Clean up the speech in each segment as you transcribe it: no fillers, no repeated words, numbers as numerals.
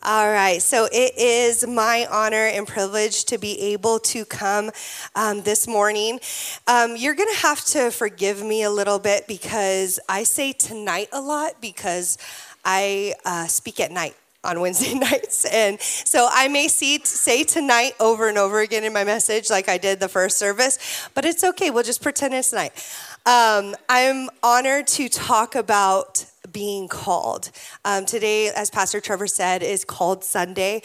All right, so it is my honor and privilege to be able to come this morning. You're going to have to forgive me a little bit because I say tonight a lot because I speak at night on Wednesday nights. And so I may say tonight over and over again in my message like I did the first service, but it's okay. We'll just pretend it's tonight. I'm honored to talk about being called. Today, as Pastor Trevor said, is Called Sunday,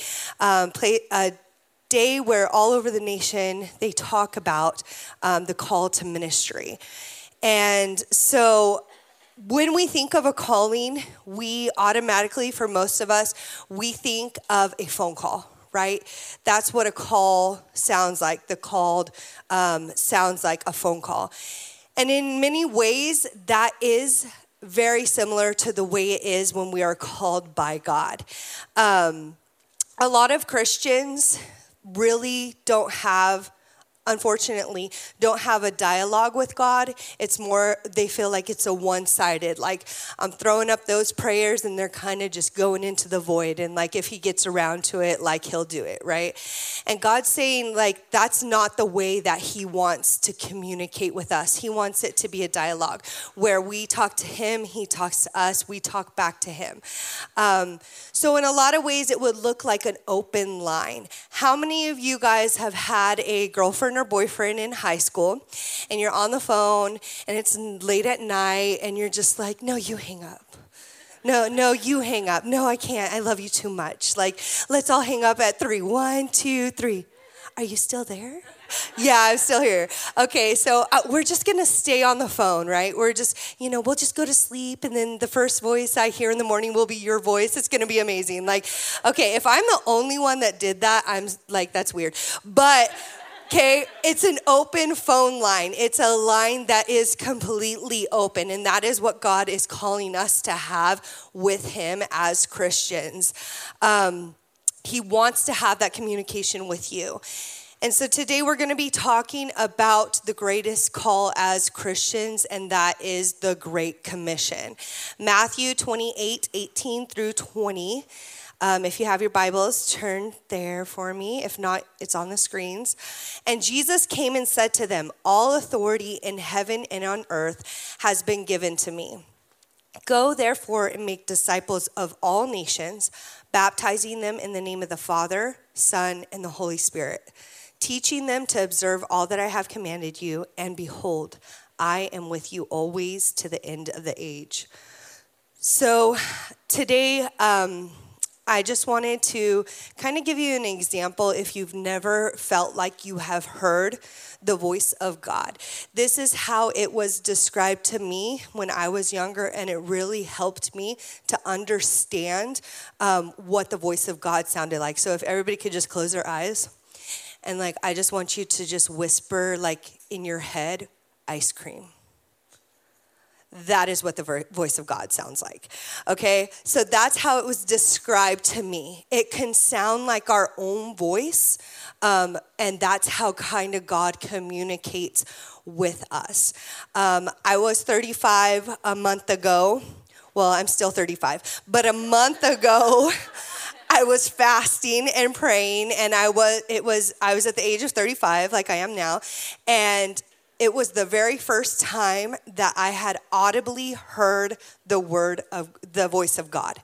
a day where all over the nation they talk about the call to ministry. And so when we think of a calling, we automatically, for most of us, we think of a phone call, right? That's what a call sounds like. The called sounds like a phone call. And in many ways, that is very similar to the way it is when we are called by God. A lot of Christians really unfortunately, don't have a dialogue with God. It's more, they feel like it's a one-sided, like I'm throwing up those prayers and they're kind of just going into the void. And like, if he gets around to it, like he'll do it, right? And God's saying like, that's not the way that he wants to communicate with us. He wants it to be a dialogue where we talk to him, he talks to us, we talk back to him. So in a lot of ways, it would look like an open line. How many of you guys have had a girlfriend or boyfriend in high school and you're on the phone and it's late at night and you're just like, no, you hang up. No, you hang up. No, I can't. I love you too much. Like, let's all hang up at 3. 1, 2, 3. Are you still there? Yeah, I'm still here. Okay, so we're just going to stay on the phone, right? We're just, we'll just go to sleep, and then the first voice I hear in the morning will be your voice. It's going to be amazing. Like, okay, if I'm the only one that did that, I'm like, that's weird. But okay, it's an open phone line. It's a line that is completely open, and that is what God is calling us to have with him as Christians. He wants to have that communication with you. And so today we're going to be talking about the greatest call as Christians, and that is the Great Commission. Matthew 28:18 through 20. If you have your Bibles, turn there for me. If not, it's on the screens. And Jesus came and said to them, all authority in heaven and on earth has been given to me. Go, therefore, and make disciples of all nations, baptizing them in the name of the Father, Son, and the Holy Spirit, teaching them to observe all that I have commanded you. And behold, I am with you always to the end of the age. So today, I just wanted to kind of give you an example if you've never felt like you have heard the voice of God. This is how it was described to me when I was younger, and it really helped me to understand what the voice of God sounded like. So if everybody could just close their eyes, and like I just want you to just whisper like in your head, ice cream. That is what the voice of God sounds like, okay? So that's how it was described to me. It can sound like our own voice, and that's how kind of God communicates with us. I was 35 a month ago. Well, I'm still 35, but a month ago, I was fasting and praying, and I was at the age of 35, like I am now, and it was the very first time that I had audibly heard the voice of God.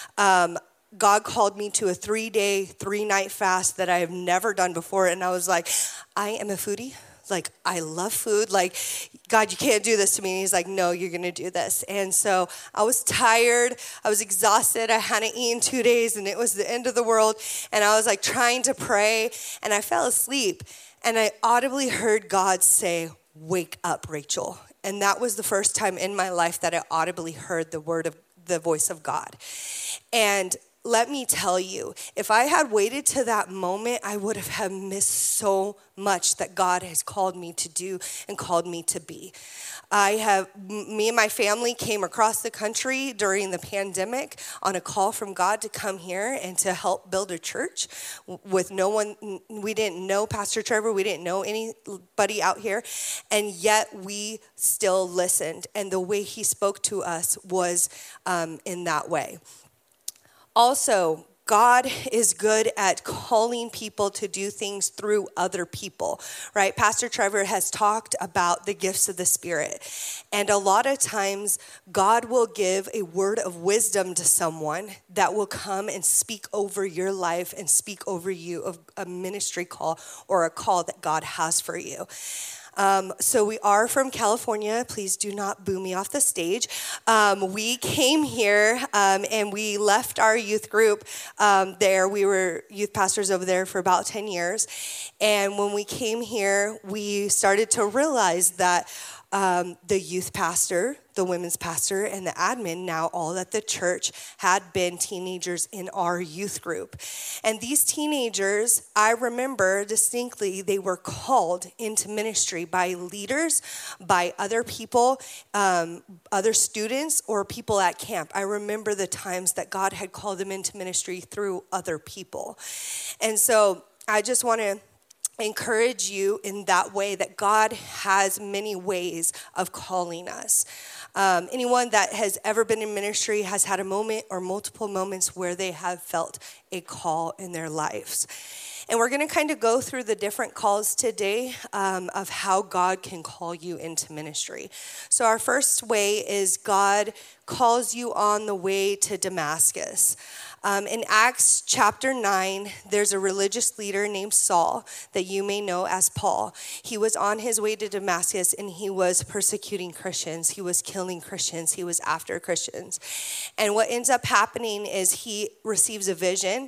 God called me to a 3-day, 3-night fast that I have never done before. And I was like, I am a foodie. Like, I love food. Like, God, you can't do this to me. And he's like, no, you're going to do this. And so I was tired. I was exhausted. I hadn't eaten 2 days, and it was the end of the world. And I was like trying to pray, and I fell asleep. And I audibly heard God say, wake up, Rachel. And that was the first time in my life that I audibly heard the voice of God. And let me tell you, if I had waited to that moment, I would have missed so much that God has called me to do and called me to be. Me and my family came across the country during the pandemic on a call from God to come here and to help build a church with no one. We didn't know Pastor Trevor. We didn't know anybody out here. And yet we still listened. And the way he spoke to us was in that way. Also, God is good at calling people to do things through other people, right? Pastor Trevor has talked about the gifts of the Spirit. And a lot of times, God will give a word of wisdom to someone that will come and speak over your life and speak over you of a ministry call or a call that God has for you. So we are from California. Please do not boo me off the stage. We came here and we left our youth group there. We were youth pastors over there for about 10 years. And when we came here, we started to realize that the youth pastor, the women's pastor, and the admin, now all at the church, had been teenagers in our youth group. And these teenagers, I remember distinctly, they were called into ministry by leaders, by other people, other students, or people at camp. I remember the times that God had called them into ministry through other people. And so I just want to encourage you in that way, that God has many ways of calling us. Anyone that has ever been in ministry has had a moment or multiple moments where they have felt a call in their lives. And we're going to kind of go through the different calls today of how God can call you into ministry. So our first way is God calls you on the way to Damascus. In Acts chapter 9, there's a religious leader named Saul that you may know as Paul. He was on his way to Damascus and he was persecuting Christians. He was killing Christians. He was after Christians. And what ends up happening is he receives a vision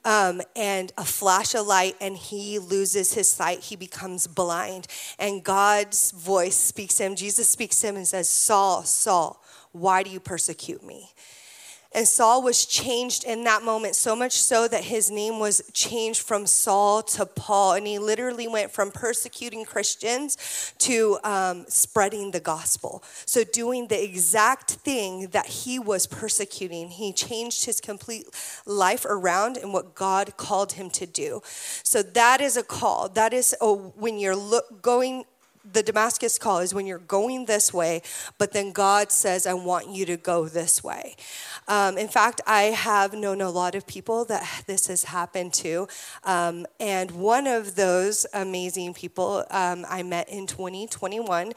and a flash of light, and he loses his sight. He becomes blind. And God's voice speaks to him. Jesus speaks to him and says, Saul, Saul, why do you persecute me? And Saul was changed in that moment, so much so that his name was changed from Saul to Paul. And he literally went from persecuting Christians to spreading the gospel. So doing the exact thing that he was persecuting. He changed his complete life around and what God called him to do. So that is a call. That is when you're going. The Damascus call is when you're going this way, but then God says, I want you to go this way. In fact, I have known a lot of people that this has happened to. And one of those amazing people I met in 2021,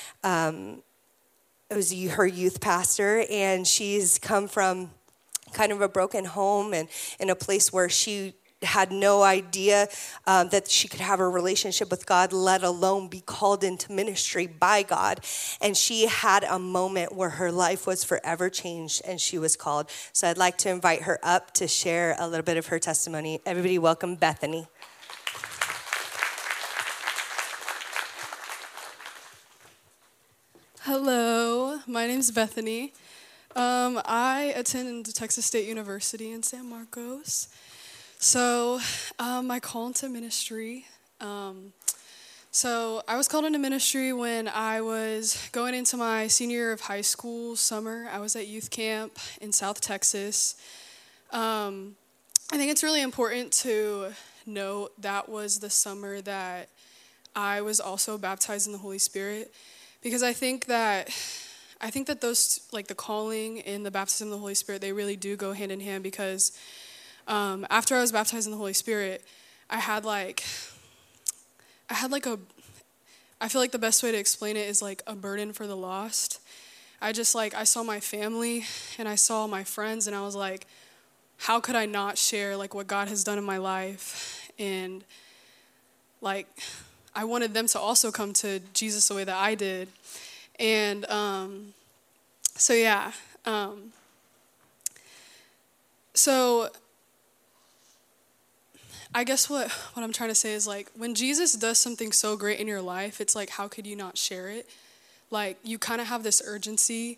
it was her youth pastor, and she's come from kind of a broken home and in a place where she had no idea that she could have a relationship with God, let alone be called into ministry by God. And she had a moment where her life was forever changed and she was called. So I'd like to invite her up to share a little bit of her testimony. Everybody welcome Bethany. Hello, my name's Bethany. I attend Texas State University in San Marcos. So my call into ministry. So I was called into ministry when I was going into my senior year of high school summer. I was at youth camp in South Texas. I think it's really important to note that was the summer that I was also baptized in the Holy Spirit, because I think that those, like the calling and the baptism of the Holy Spirit, they really do go hand in hand, because after I was baptized in the Holy Spirit, I feel like the best way to explain it is like a burden for the lost. I saw my family and I saw my friends, and I was like, how could I not share like what God has done in my life? And like, I wanted them to also come to Jesus the way that I did. And so I guess what I'm trying to say is, like, when Jesus does something so great in your life, it's like, how could you not share it? Like, you kind of have this urgency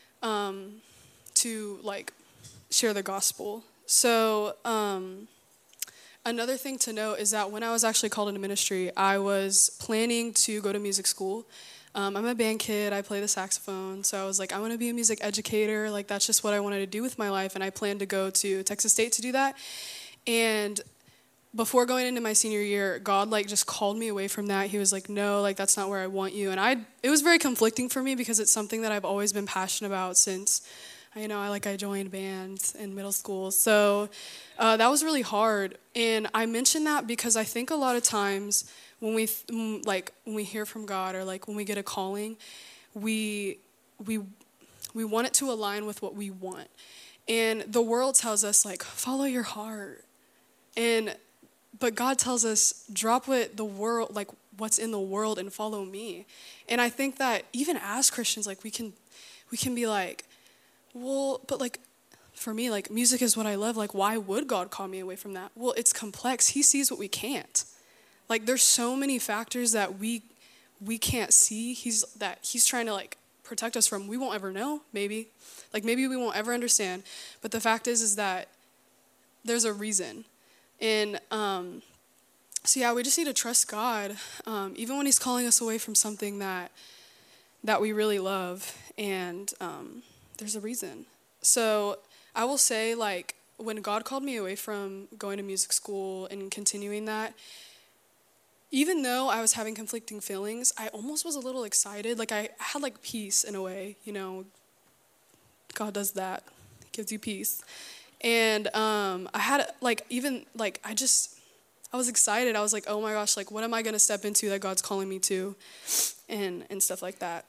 to, like, share the gospel. So another thing to note is that when I was actually called into ministry, I was planning to go to music school. I'm a band kid. I play the saxophone. So I was like, I want to be a music educator. Like, that's just what I wanted to do with my life. And I planned to go to Texas State to do that. And before going into my senior year, God like just called me away from that. He was like, no, like that's not where I want you. And it was very conflicting for me, because it's something that I've always been passionate about since I joined bands in middle school. So that was really hard. And I mention that because I think a lot of times when we hear from God, or like when we get a calling, we want it to align with what we want. And the world tells us, like, follow your heart. But God tells us, drop what the world, like what's in the world, and follow me. And I think that even as Christians, like we can be like, well, but like for me, like music is what I love. Like, why would God call me away from that? Well, it's complex. He sees what we can't. Like, there's so many factors that we can't see. He's trying to like protect us from. We won't ever know, maybe. Like, maybe we won't ever understand. But the fact is that there's a reason. And so yeah, we just need to trust God, even when he's calling us away from something that we really love. And there's a reason. So I will say, like, when God called me away from going to music school and continuing that, even though I was having conflicting feelings, I almost was a little excited. Like, I had like peace in a way, God does that. He gives you peace. And I had like, even like, I was excited. I was like, oh my gosh, like, what am I going to step into that God's calling me to, and stuff like that.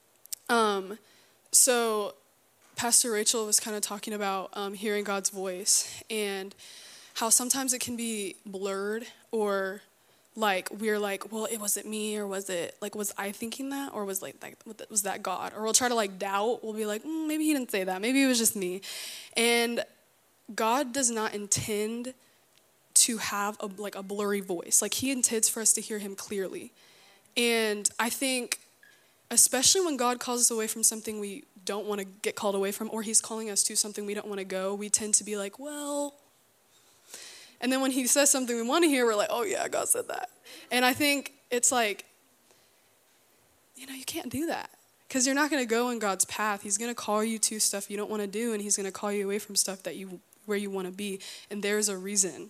So Pastor Rachel was kind of talking about hearing God's voice, and how sometimes it can be blurred, or like we're like, well, it wasn't me, or was I thinking that, or was that God? Or we'll try to like doubt. We'll be like, maybe he didn't say that. Maybe it was just me. And God does not intend to have a blurry voice. Like, he intends for us to hear him clearly. And I think, especially when God calls us away from something we don't want to get called away from, or he's calling us to something we don't want to go, we tend to be like, well. And then when he says something we want to hear, we're like, oh yeah, God said that. And I think it's like, you can't do that. Because you're not going to go in God's path. He's going to call you to stuff you don't want to do, and he's going to call you away from stuff where you want to be. And there's a reason.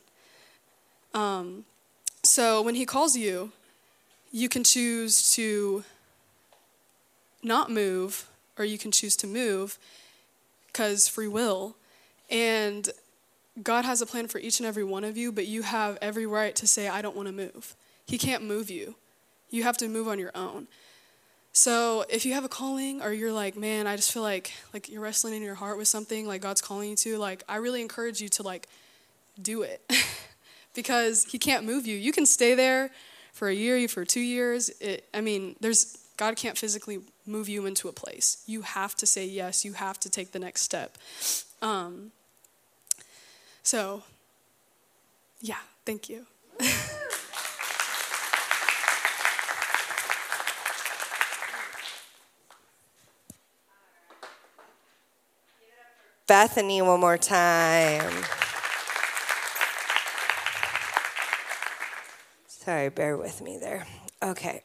So when he calls you, you can choose to not move, or you can choose to move, because free will. And God has a plan for each and every one of you, but you have every right to say, I don't want to move. He can't move you. You have to move on your own. So if you have a calling, or you're like, man, I just feel like you're wrestling in your heart with something, like God's calling you to, like, I really encourage you to like do it. Because he can't move you. You can stay there for a year, for 2 years. God can't physically move you into a place. You have to say yes. You have to take the next step. So, yeah, thank you. Bethany, one more time. Sorry, bear with me there. Okay.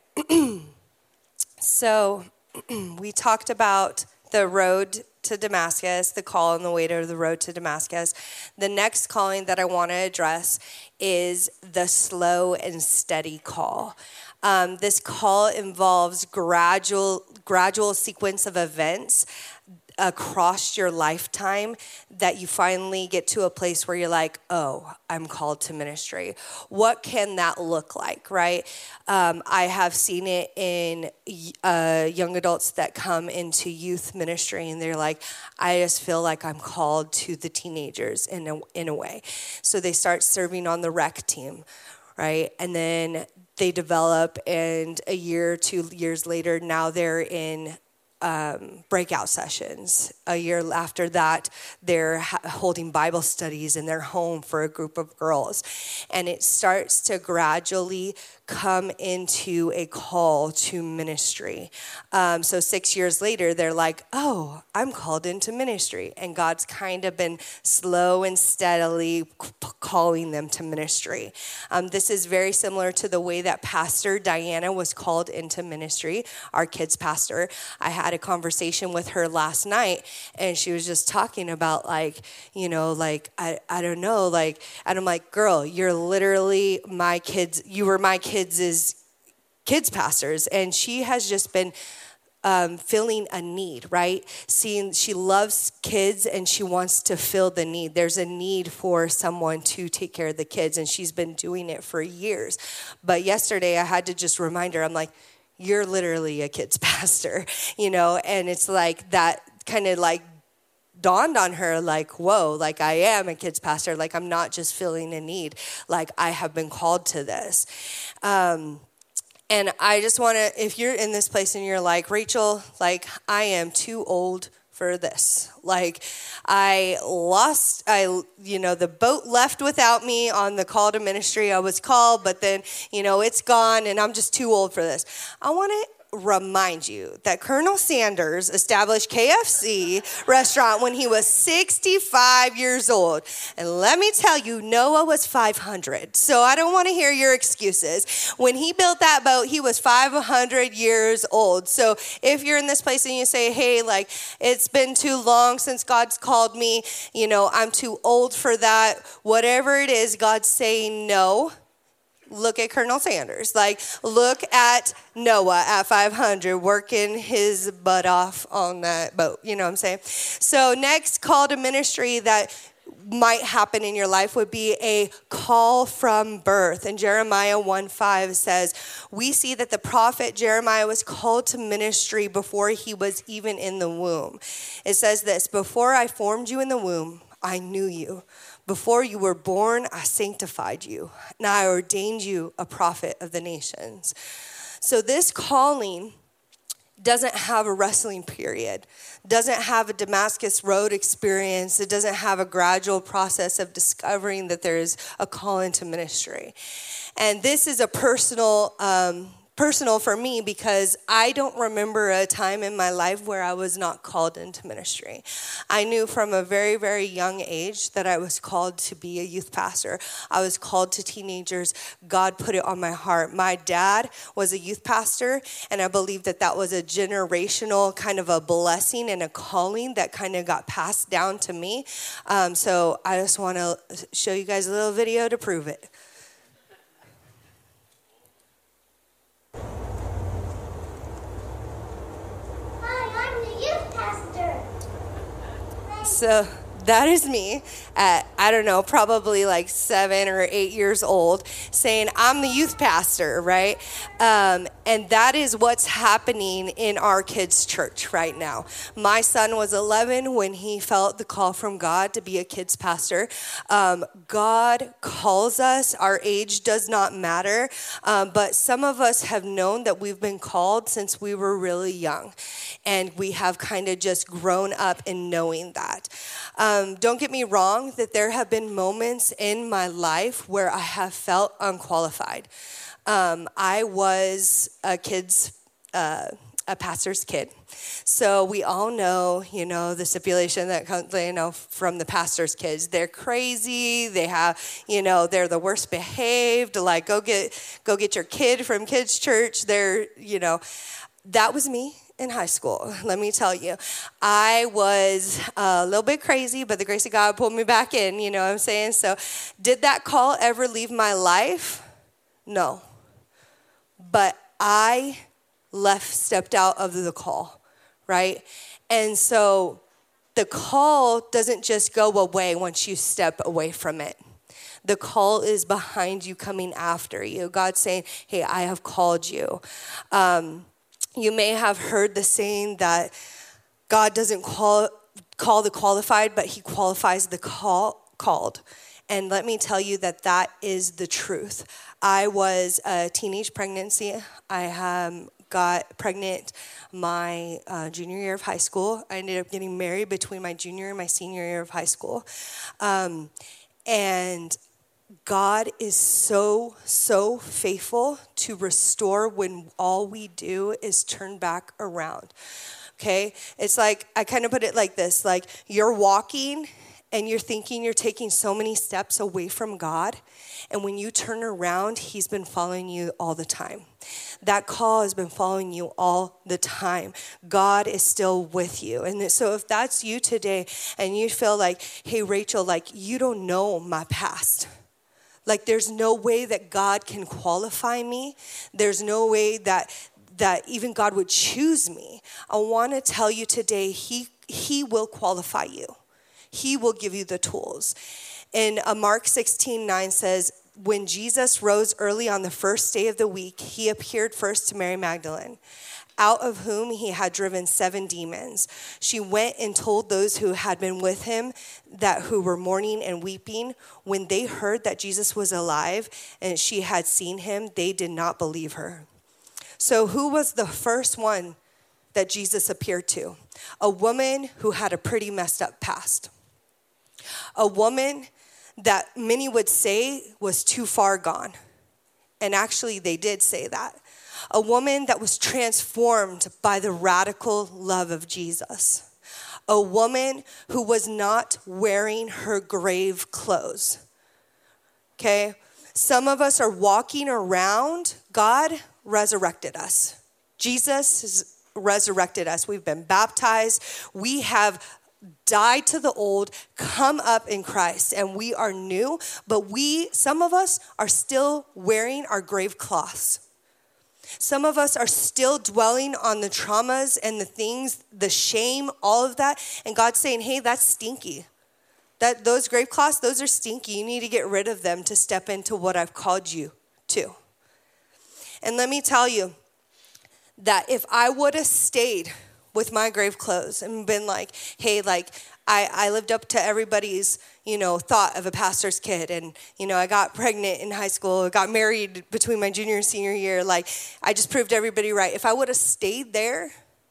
So we talked about the road to Damascus, the call on the way to the road to Damascus. The next calling that I want to address is the slow and steady call. This call involves gradual sequence of events across your lifetime that you finally get to a place where you're like, oh, I'm called to ministry. What can that look like, right? I have seen it in young adults that come into youth ministry, and they're like, I just feel like I'm called to the teenagers in a way. So they start serving on the rec team, right? And then they develop, and a year, 2 years later, now they're in breakout sessions. A year after that, they're holding Bible studies in their home for a group of girls. And it starts to gradually come into a call to ministry. So 6 years later, they're like, oh, I'm called into ministry. And God's kind of been slow and steadily calling them to ministry. This is very similar to the way that Pastor Diana was called into ministry, our kids pastor. I had a conversation with her last night, and she was just talking about I don't know, and I'm like, girl, you're literally you were my kids' pastors. And she has just been filling a need, right? Seeing she loves kids and she wants to fill the need. There's a need for someone to take care of the kids, and she's been doing it for years. But yesterday I had to just remind her, I'm like, you're literally a kids pastor, and it's like that kind of like dawned on her, like, whoa, like I am a kids pastor. Like I'm not just filling a need. Like I have been called to this. And I just want to, if you're in this place and you're like, Rachel, like I am too old for this. Like the boat left without me on the call to ministry. I was called, but then, it's gone and I'm just too old for this. I want to remind you that Colonel Sanders established KFC restaurant when he was 65 years old. And let me tell you, Noah was 500. So I don't want to hear your excuses. When he built that boat, he was 500 years old. So if you're in this place and you say, hey, like it's been too long since God's called me, I'm too old for that, whatever it is, God's saying no. Look at Colonel Sanders. Like, look at Noah at 500 working his butt off on that boat. You know what I'm saying? So next call to ministry that might happen in your life would be a call from birth. And Jeremiah 1:5 says, we see that the prophet Jeremiah was called to ministry before he was even in the womb. It says this, before I formed you in the womb, I knew you. Before you were born, I sanctified you, and I ordained you a prophet of the nations. So this calling doesn't have a wrestling period, doesn't have a Damascus Road experience. It doesn't have a gradual process of discovering that there is a call into ministry. And this is a personal for me because I don't remember a time in my life where I was not called into ministry. I knew from a very, very young age that I was called to be a youth pastor. I was called to teenagers. God put it on my heart. My dad was a youth pastor, and I believe that was a generational kind of a blessing and a calling that kind of got passed down to me. So I just want to show you guys a little video to prove it. So that is me at, I don't know, probably like 7 or 8 years old saying, I'm the youth pastor, right? And that is what's happening in our kids' church right now. My son was 11 when he felt the call from God to be a kids pastor. God calls us. Our age does not matter. But some of us have known that we've been called since we were really young. And we have kind of just grown up in knowing that. Don't get me wrong that there have been moments in my life where I have felt unqualified. I was a pastor's kid. So we all know, the stipulation that comes, from the pastor's kids. They're crazy. They have, they're the worst behaved. Like, go get your kid from kids' church. That was me. In high school, let me tell you, I was a little bit crazy, but the grace of God pulled me back in, you know what I'm saying? So did that call ever leave my life? No. But I stepped out of the call, right? And so the call doesn't just go away once you step away from it. The call is behind you, coming after you. God's saying, hey, I have called you. You may have heard the saying that God doesn't call the qualified, but he qualifies the called. And let me tell you that is the truth. I was a teenage pregnancy. I got pregnant my junior year of high school. I ended up getting married between my junior and my senior year of high school. And God is so, so faithful to restore when all we do is turn back around, okay? It's like, I kind of put it like this, like you're walking and you're thinking you're taking so many steps away from God, and when you turn around, he's been following you all the time. That call has been following you all the time. God is still with you. And so if that's you today and you feel like, hey, Rachel, like you don't know my past. Like there's no way that God can qualify me. There's no way that that even God would choose me, I want to tell you today, he will qualify you. He will give you the tools. And Mark 16:9 says, when Jesus rose early on the first day of the week, he appeared first to Mary Magdalene, out of whom he had driven 7 demons. She went and told those who had been with him who were mourning and weeping. When they heard that Jesus was alive and she had seen him, they did not believe her. So who was the first one that Jesus appeared to? A woman who had a pretty messed up past. A woman that many would say was too far gone. And actually, they did say that. A woman that was transformed by the radical love of Jesus. A woman who was not wearing her grave clothes. Okay? Some of us are walking around. God resurrected us. Jesus has resurrected us. We've been baptized. We have died to the old, come up in Christ, and we are new, but some of us are still wearing our grave cloths. Some of us are still dwelling on the traumas and the things, the shame, all of that, and God's saying, hey, that's stinky. Those grave cloths, those are stinky. You need to get rid of them to step into what I've called you to. And let me tell you that if I would have stayed with my grave clothes and been like, hey, like I lived up to everybody's, thought of a pastor's kid. And, I got pregnant in high school, got married between my junior and senior year. Like I just proved everybody right. If I would have stayed there,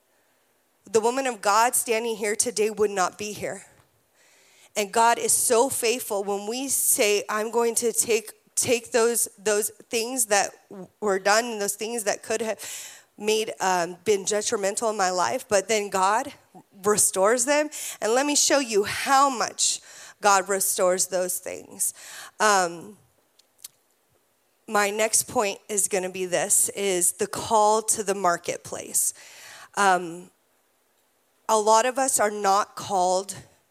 the woman of God standing here today would not be here. And God is so faithful when we say, I'm going to take those things that were done and those things that could have been detrimental in my life, but then God restores them. And let me show you how much God restores those things. My next point is going to be is the call to the marketplace. A lot of us are not called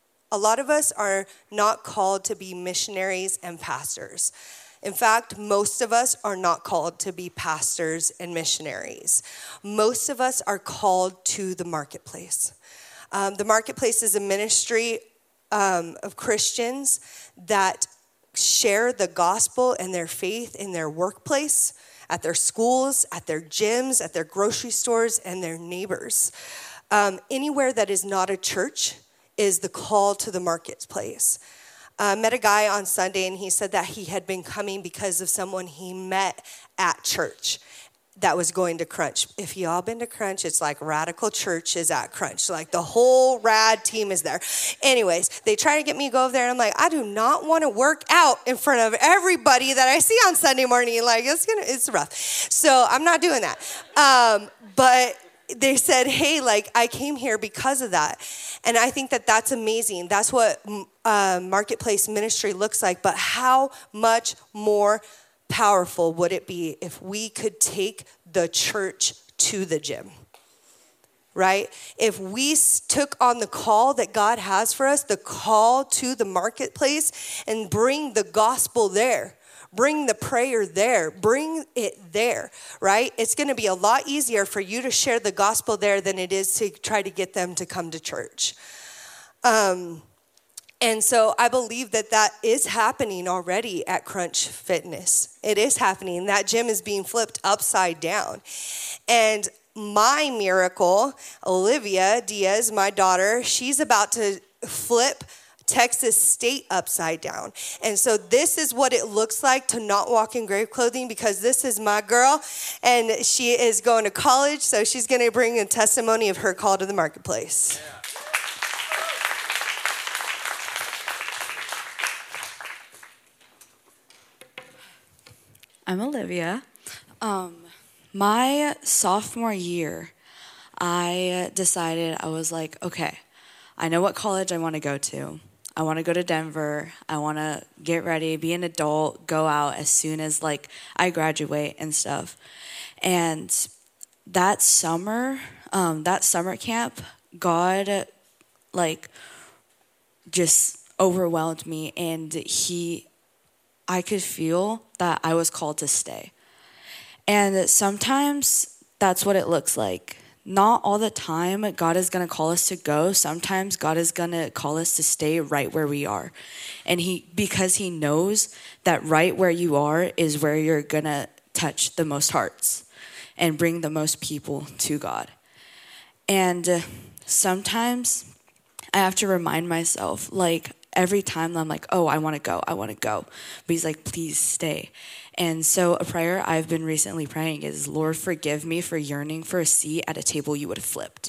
to be missionaries and pastors. In fact, most of us are not called to be pastors and missionaries. Most of us are called to the marketplace. The marketplace is a ministry of Christians that share the gospel and their faith in their workplace, at their schools, at their gyms, at their grocery stores, and their neighbors. Anywhere that is not a church is the call to the marketplace. Met a guy on Sunday, and he said that he had been coming because of someone he met at church that was going to Crunch. If y'all been to Crunch, it's like Radical Church is at Crunch. Like the whole rad team is there. Anyways, they try to get me to go over there, and I'm like, I do not want to work out in front of everybody that I see on Sunday morning. Like it's rough. So I'm not doing that. But they said, hey, like I came here because of that. And I think that that's amazing. That's what marketplace ministry looks like. But how much more powerful would it be if we could take the church to the gym? Right? If we took on the call that God has for us, the call to the marketplace, and bring the gospel there. Bring the prayer there. Bring it there, right? It's going to be a lot easier for you to share the gospel there than it is to try to get them to come to church. And so I believe that is happening already at Crunch Fitness. It is happening. That gym is being flipped upside down. And my miracle, Olivia Diaz, my daughter, she's about to flip Texas State upside down. And so this is what it looks like to not walk in grave clothing, because this is my girl and she is going to college. So she's going to bring a testimony of her call to the marketplace. Yeah. I'm Olivia. My sophomore year, I decided, I was like, okay, I know what college I want to go to. I want to go to Denver. I want to get ready, be an adult, go out as soon as like I graduate and stuff. And that summer camp, God like just overwhelmed me, and I could feel that I was called to stay. And sometimes that's what it looks like. Not all the time God is going to call us to go. Sometimes God is going to call us to stay right where we are. And because he knows that right where you are is where you're going to touch the most hearts and bring the most people to God. And sometimes I have to remind myself, like every time I'm like, oh, I want to go. But he's like, please stay. And so a prayer I've been recently praying is, Lord, forgive me for yearning for a seat at a table you would have flipped.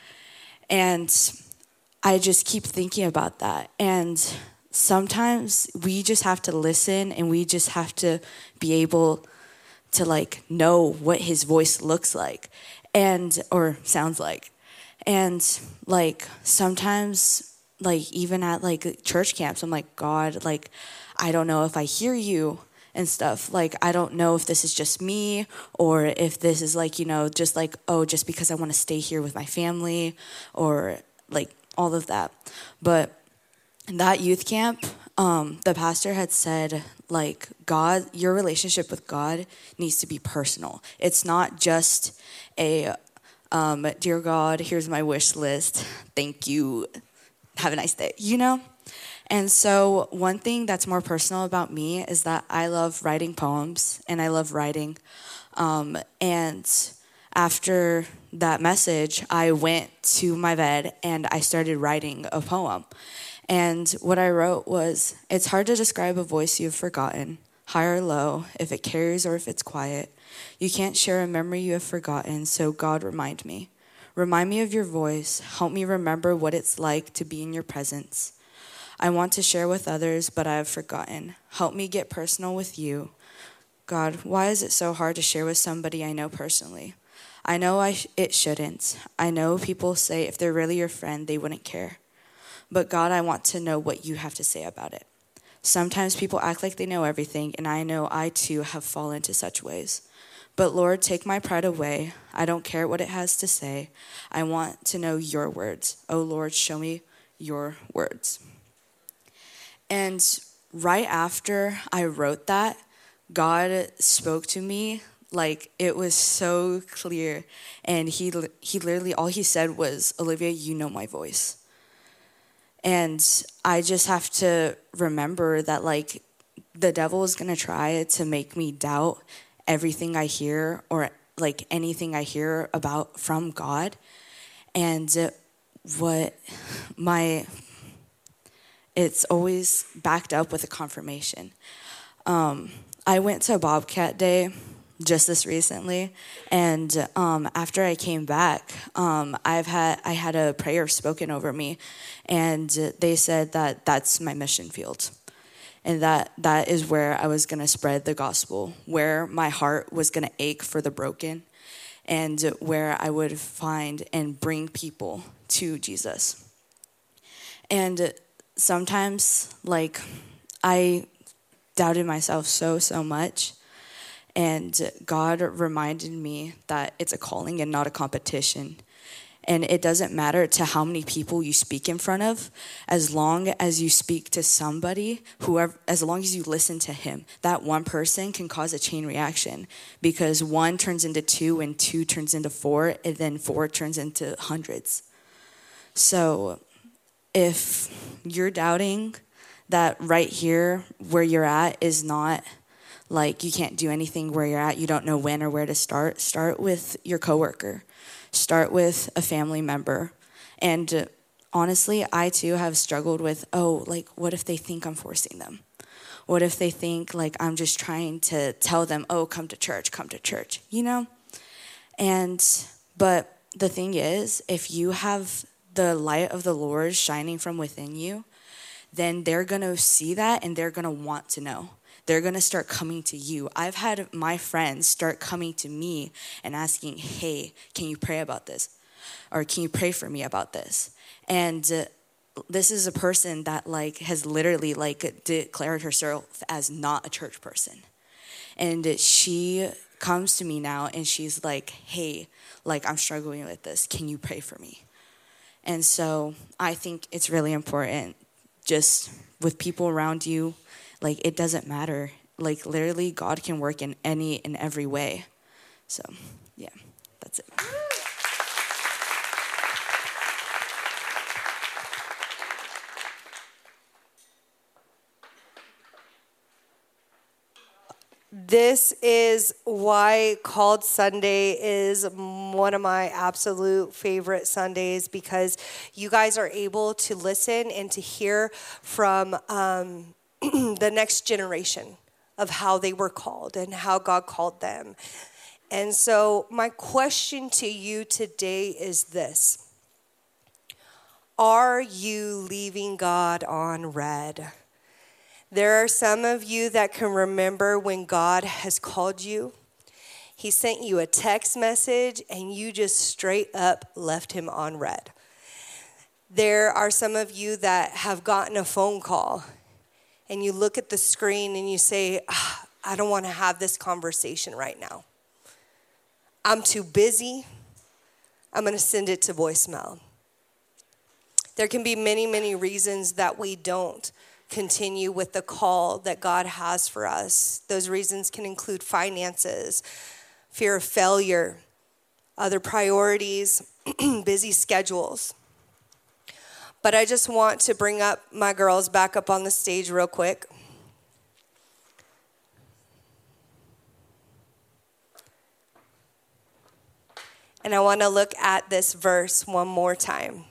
And I just keep thinking about that. And sometimes we just have to listen, and we just have to be able to like know what his voice looks like or sounds like. And like sometimes like even at like church camps, I'm like, God, like I don't know if I hear you and stuff. Like, I don't know if this is just me or if this is like, just like, oh, just because I want to stay here with my family or like all of that. But in that youth camp, the pastor had said, like, God, your relationship with God needs to be personal. It's not just a, dear God, here's my wish list. Thank you. Have a nice day, And so one thing that's more personal about me is that I love writing poems and I love writing. And after that message, I went to my bed and I started writing a poem. And what I wrote was, it's hard to describe a voice you've forgotten, high or low, if it carries or if it's quiet. You can't share a memory you have forgotten, so God, remind me. Remind me of your voice. Help me remember what it's like to be in your presence. I want to share with others, but I have forgotten. Help me get personal with you. God, why is it so hard to share with somebody I know personally? I know it shouldn't. I know people say if they're really your friend, they wouldn't care. But God, I want to know what you have to say about it. Sometimes people act like they know everything, and I know I too have fallen into such ways. But Lord, take my pride away. I don't care what it has to say. I want to know your words. Oh Lord, show me your words. And right after I wrote that, God spoke to me like it was so clear. And he literally, all he said was, Olivia, you know my voice. And I just have to remember that like the devil is going to try to make me doubt everything I hear or like anything I hear about from God. And it's always backed up with a confirmation. I went to Bobcat Day just this recently, and after I came back, I had a prayer spoken over me, and they said that that's my mission field, and that is where I was going to spread the gospel, where my heart was going to ache for the broken, and where I would find and bring people to Jesus. And sometimes, like, I doubted myself so much. And God reminded me that it's a calling and not a competition. And it doesn't matter to how many people you speak in front of, as long as you speak to somebody, as long as you listen to him, that one person can cause a chain reaction, because 1 turns into 2 and 2 turns into 4 and then 4 turns into hundreds. So if you're doubting that right here where you're at is not, like, you can't do anything where you're at, you don't know when or where to start with your coworker. Start with a family member. And honestly, I too have struggled with, what if they think I'm forcing them? What if they think like I'm just trying to tell them, come to church, but the thing is, if you have the light of the Lord shining from within you, then they're going to see that and they're going to want to know. They're going to start coming to you. I've had my friends start coming to me and asking, hey, can you pray about this? Or can you pray for me about this? And this is a person that like has literally like declared herself as not a church person. And she comes to me now and she's like, hey, like I'm struggling with this. Can you pray for me? And so I think it's really important just with people around you. Like, it doesn't matter. Like, literally, God can work in any and every way. So, yeah. That's it. This is why Called Sunday is one of my absolute favorite Sundays, because you guys are able to listen and to hear from the next generation of how they were called and how God called them. And so my question to you today is this: are you leaving God on red? There are some of you that can remember when God has called you. He sent you a text message and you just straight up left him on red. There are some of you that have gotten a phone call and you look at the screen and you say, I don't want to have this conversation right now. I'm too busy. I'm going to send it to voicemail. There can be many, many reasons that we don't continue with the call that God has for us. Those reasons can include finances, fear of failure, other priorities, busy schedules. But I just want to bring up my girls back up on the stage real quick. And I want to look at this verse one more time.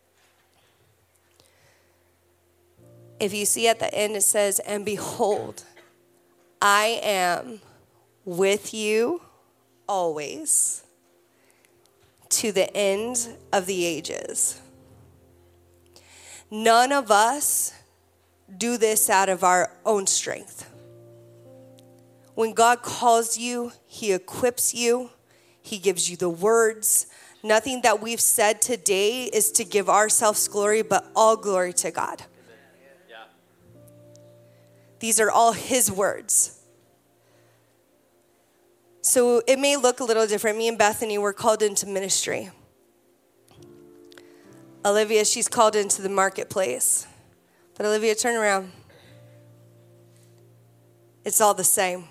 If you see at the end, it says, and behold, I am with you always to the end of the ages. None of us do this out of our own strength. When God calls you, he equips you, he gives you the words. Nothing that we've said today is to give ourselves glory, but all glory to God. These are all his words. So it may look a little different. Me and Bethany were called into ministry. Olivia, she's called into the marketplace. But Olivia, turn around. It's all the same.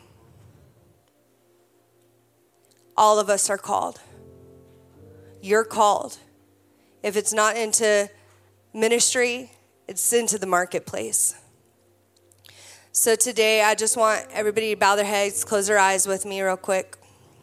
All of us are called. You're called. If it's not into ministry, it's into the marketplace. So today, I just want everybody to bow their heads, close their eyes with me real quick.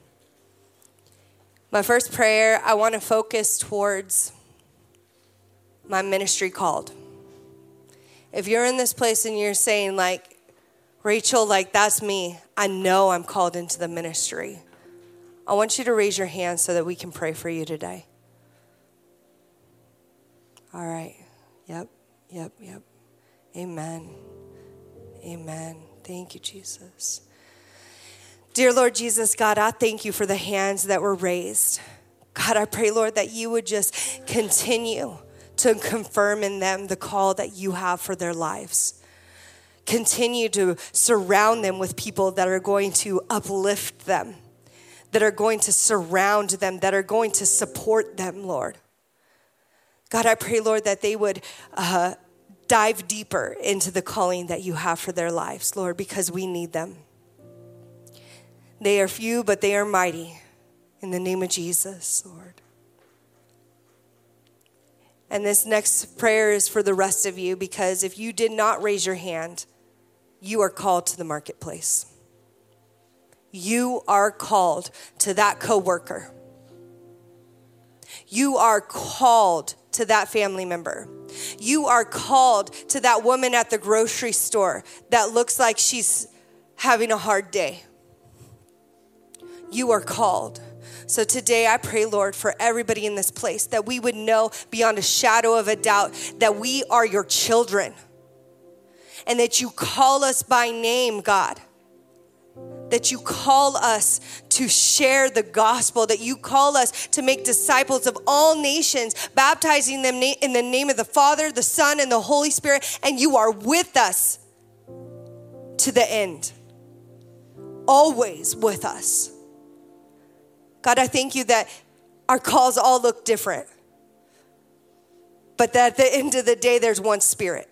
My first prayer, I want to focus towards my ministry called. If you're in this place and you're saying, like, Rachel, like, that's me. I know I'm called into the ministry. I want you to raise your hand so that we can pray for you today. All right. Yep. Amen. Amen. Thank you, Jesus. Dear Lord Jesus, God, I thank you for the hands that were raised. God, I pray, Lord, that you would just continue to confirm in them the call that you have for their lives. Continue to surround them with people that are going to uplift them, that are going to surround them, that are going to support them, Lord. God, I pray, Lord, that they would dive deeper into the calling that you have for their lives, Lord, because we need them. They are few, but they are mighty. In the name of Jesus, Lord. And this next prayer is for the rest of you, because if you did not raise your hand, you are called to the marketplace. You are called to that coworker. You are called to that family member. You are called to that woman at the grocery store that looks like she's having a hard day. You are called. So today I pray, Lord, for everybody in this place that we would know beyond a shadow of a doubt that we are your children and that you call us by name, God. That you call us to share the gospel, that you call us to make disciples of all nations, baptizing them in the name of the Father, the Son, and the Holy Spirit, and you are with us to the end, always with us. God, I thank you that our calls all look different, but that at the end of the day, there's one Spirit.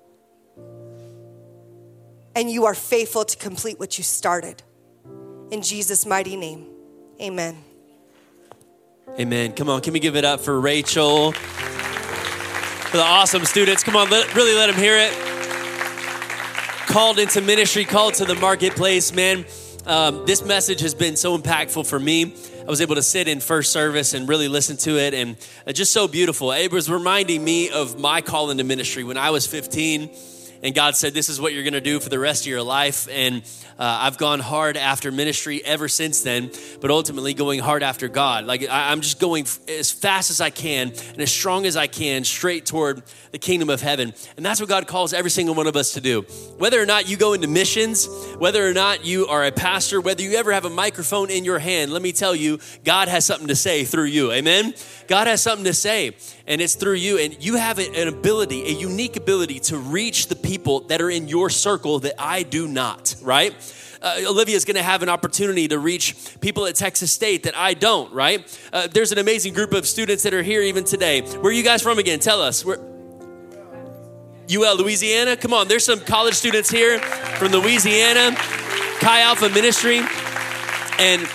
And you are faithful to complete what you started. In Jesus' mighty name, amen. Amen. Come on, can we give it up for Rachel? For the awesome students. Come on, really let them hear it. Called into ministry, called to the marketplace, man. This message has been so impactful for me. I was able to sit in first service and really listen to it, and just so beautiful. It was reminding me of my call into ministry when I was 15, and God said, this is what you're going to do for the rest of your life. And I've gone hard after ministry ever since then, but ultimately going hard after God. Like I'm just going as fast as I can and as strong as I can straight toward the kingdom of heaven. And that's what God calls every single one of us to do. Whether or not you go into missions, whether or not you are a pastor, whether you ever have a microphone in your hand, let me tell you, God has something to say through you. Amen? God has something to say, and it's through you. And you have an ability, a unique ability to reach the people that are in your circle that I do not, right? Olivia's going to have an opportunity to reach people at Texas State that I don't, right? There's an amazing group of students that are here even today. Where are you guys from again? Tell us. UL, Louisiana? Come on, there's some college students here from Louisiana, Chi Alpha Ministry, and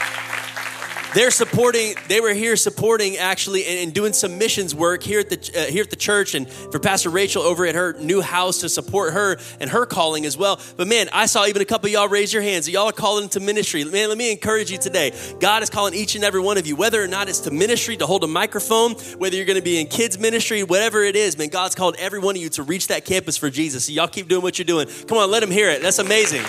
they were here supporting actually and doing some missions work here at the church, and for Pastor Rachel over at her new house to support her and her calling as well. But man, I saw even a couple of y'all raise your hands. Y'all are calling to ministry. Man, let me encourage you today. God is calling each and every one of you, whether or not it's to ministry, to hold a microphone, whether you're going to be in kids ministry, whatever it is, man, God's called every one of you to reach that campus for Jesus. So y'all keep doing what you're doing. Come on, let them hear it. That's amazing.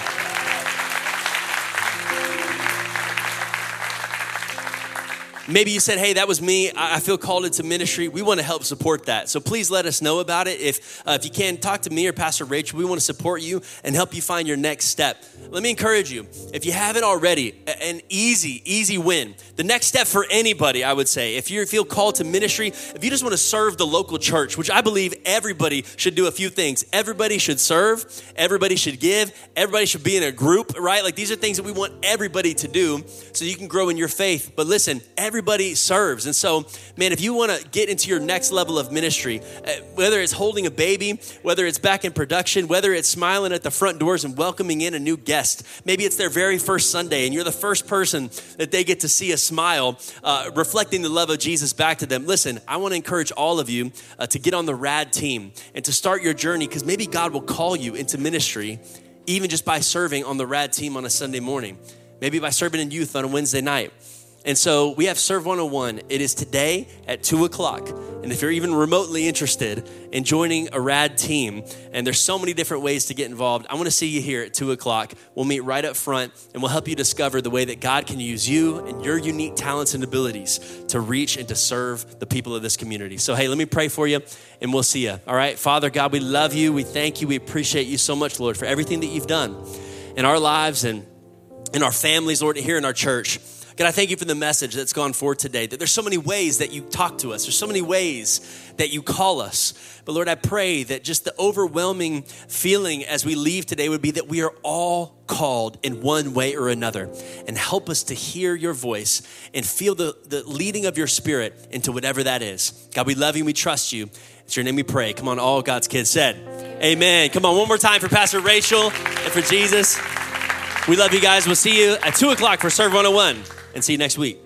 Maybe you said, hey, that was me. I feel called into ministry. We want to help support that. So please let us know about it. If you can, talk to me or Pastor Rachel. We want to support you and help you find your next step. Let me encourage you. If you haven't already, an easy win. The next step for anybody, I would say, if you feel called to ministry, if you just want to serve the local church, which I believe everybody should do a few things. Everybody should serve. Everybody should give. Everybody should be in a group, right? Like these are things that we want everybody to do so you can grow in your faith. But listen, everybody serves. And so, man, if you want to get into your next level of ministry, whether it's holding a baby, whether it's back in production, whether it's smiling at the front doors and welcoming in a new guest, maybe it's their very first Sunday and you're the first person that they get to see a smile, reflecting the love of Jesus back to them. Listen, I want to encourage all of you to get on the RAD team and to start your journey, because maybe God will call you into ministry even just by serving on the RAD team on a Sunday morning, maybe by serving in youth on a Wednesday night. And so we have Serve 101. It is today at 2:00. And if you're even remotely interested in joining a RAD team, and there's so many different ways to get involved, I want to see you here at 2:00. We'll meet right up front, and we'll help you discover the way that God can use you and your unique talents and abilities to reach and to serve the people of this community. So, hey, let me pray for you, and we'll see you. All right, Father God, we love you. We thank you. We appreciate you so much, Lord, for everything that you've done in our lives and in our families, Lord, here in our church. God, I thank you for the message that's gone forth today, that there's so many ways that you talk to us. There's so many ways that you call us. But Lord, I pray that just the overwhelming feeling as we leave today would be that we are all called in one way or another. And help us to hear your voice and feel the leading of your Spirit into whatever that is. God, we love you and we trust you. It's your name we pray. Come on, all God's kids said, amen. Come on, one more time for Pastor Rachel and for Jesus. We love you guys. We'll see you at 2:00 for Serve 101. And see you next week.